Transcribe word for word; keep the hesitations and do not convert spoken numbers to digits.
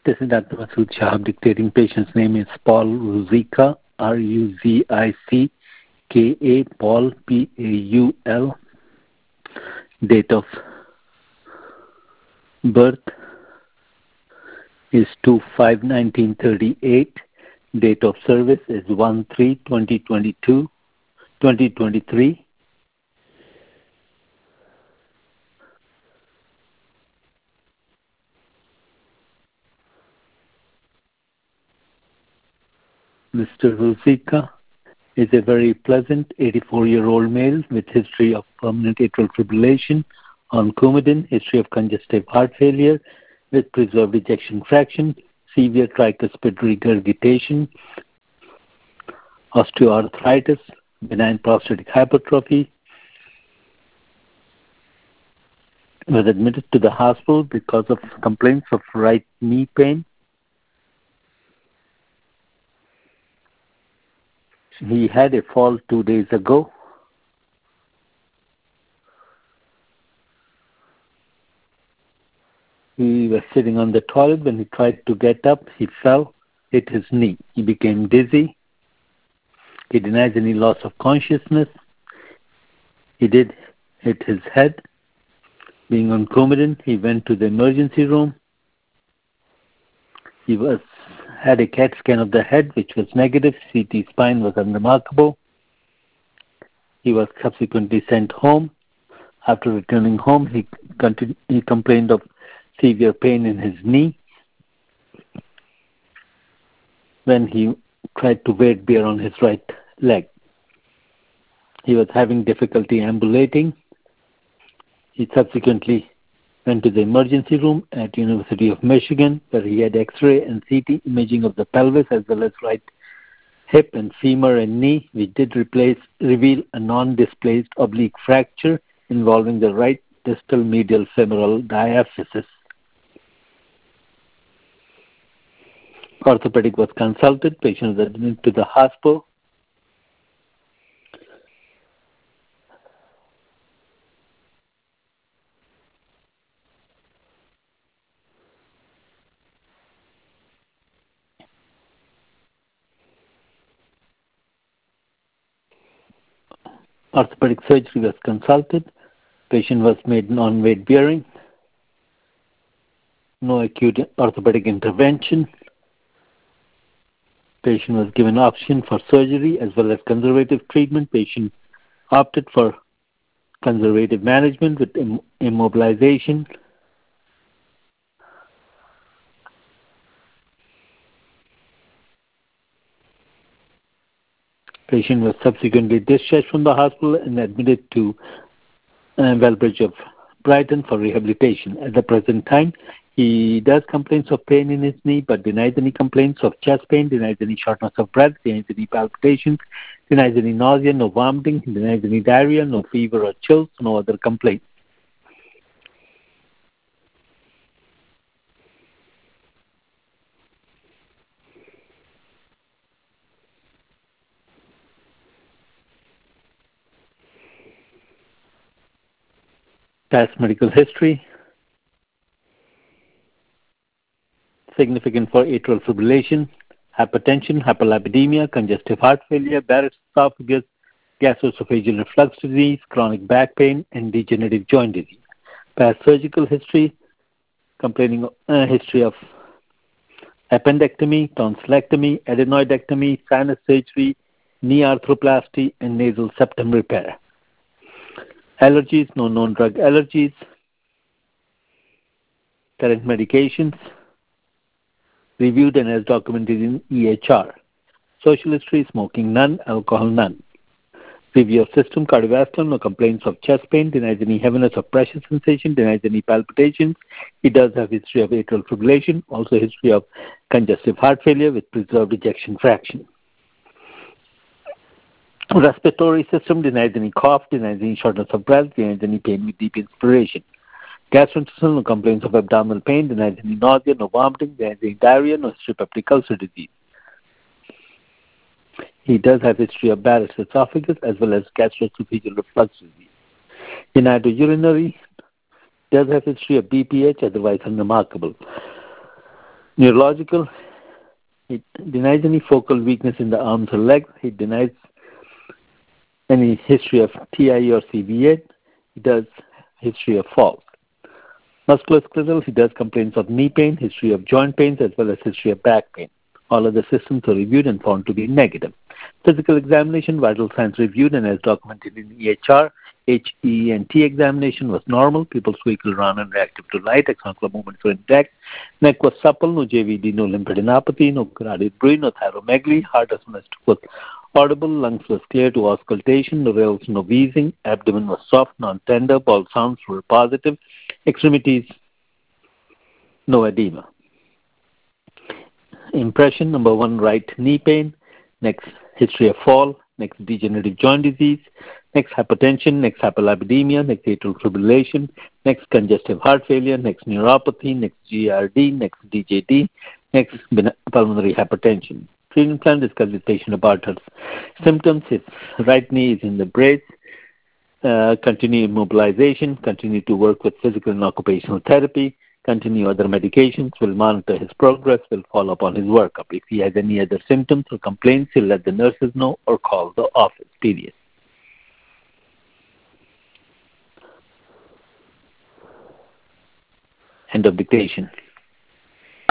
This is Doctor Masood Shahab dictating. Patient's name is Paul Ruzicka, R U Z I C K A, Paul, P A U L. Date of birth is two five nineteen thirty-eight. Date of service is one three twenty twenty-two, twenty twenty-three. Mister Ruzicka is a very pleasant eighty-four-year-old male with history of permanent atrial fibrillation on Coumadin, history of congestive heart failure with preserved ejection fraction, severe tricuspid regurgitation, osteoarthritis, benign prostatic hypertrophy. Was admitted to the hospital because of complaints of right knee pain. He had a fall two days ago. He was sitting on the toilet. When he tried to get up, he fell, hit his knee. He became dizzy. He denies any loss of consciousness. He did hit his head. Being on Coumadin, he went to the emergency room. He was had a CAT scan of the head, which was negative. C T spine was unremarkable. He was subsequently sent home. After returning home, he, continued, he complained of severe pain in his knee. When he tried to weight bear on his right leg, he was having difficulty ambulating. He subsequently went to the emergency room at University of Michigan, where he had X-ray and C T imaging of the pelvis as well as right hip and femur and knee, which did replace, reveal a non-displaced oblique fracture involving the right distal medial femoral diaphysis. Orthopedic was consulted. Patient was admitted to the hospital. Orthopedic surgery was consulted. Patient was made non-weight bearing. No acute orthopedic intervention. Patient was given option for surgery as well as conservative treatment. Patient opted for conservative management with Im- immobilization. Patient was subsequently discharged from the hospital and admitted to uh, Wellbridge of Brighton for rehabilitation. At the present time, he does complaints of pain in his knee, but denies any complaints of chest pain, denies any shortness of breath, denies any palpitations, denies any nausea, no vomiting, denies any diarrhea, no fever or chills, no other complaints. Past medical history. Significant for atrial fibrillation, hypertension, hyperlipidemia, congestive heart failure, Barrett's esophagus, gastroesophageal reflux disease, chronic back pain, and degenerative joint disease. Past surgical history, complaining of, uh, history of appendectomy, tonsillectomy, adenoidectomy, sinus surgery, knee arthroplasty, and nasal septum repair. Allergies, no known drug allergies. Current medications, reviewed and as documented in E H R. Social history, smoking none, alcohol none. Review of system, cardiovascular, no complaints of chest pain, denies any heaviness or pressure sensation, denies any palpitations. He does have history of atrial fibrillation, also history of congestive heart failure with preserved ejection fraction. Respiratory system, denies any cough, denies any shortness of breath, denies any pain with deep inspiration. Gastrointestinal, no complaints of abdominal pain, denies any nausea, no vomiting, denies any diarrhea, no history of peptic ulcer disease. He does have history of Barrett's esophagus as well as gastroesophageal reflux disease. Hematurinary, does have history of B P H, otherwise unremarkable. Neurological, it denies any focal weakness in the arms or legs. It denies any history of T I or C V A. It does history of falls. Musculoskeletal, he does complaints of knee pain, history of joint pains, as well as history of back pain. All other systems are reviewed and found to be negative. Physical examination, vital signs reviewed and as documented in E H R, H E and T examination was normal. Pupils squeaked around and reactive to light. Axonal movements were intact. Neck was supple. No J V D, no lymphadenopathy, no carotid bruit, no thyromegaly. Heart resonance was audible. Lungs was clear to auscultation. No rales, no wheezing. Abdomen was soft, non-tender. Bowel sounds were positive. Extremities, no edema. Impression, number one, right knee pain. Next, history of fall. Next, degenerative joint disease. Next, hypertension. Next, hyperlipidemia. Next, atrial fibrillation. Next, congestive heart failure. Next, neuropathy. Next, G R D. Next, D J D. Next, pulmonary hypertension. Treatment plan, discuss with patient about her symptoms. His right knee is in the brace. Uh, continue immobilization. Continue to work with physical and occupational therapy. Continue other medications, will monitor his progress, will follow up on his workup. If he has any other symptoms or complaints, he'll let the nurses know or call the office, period. End of dictation.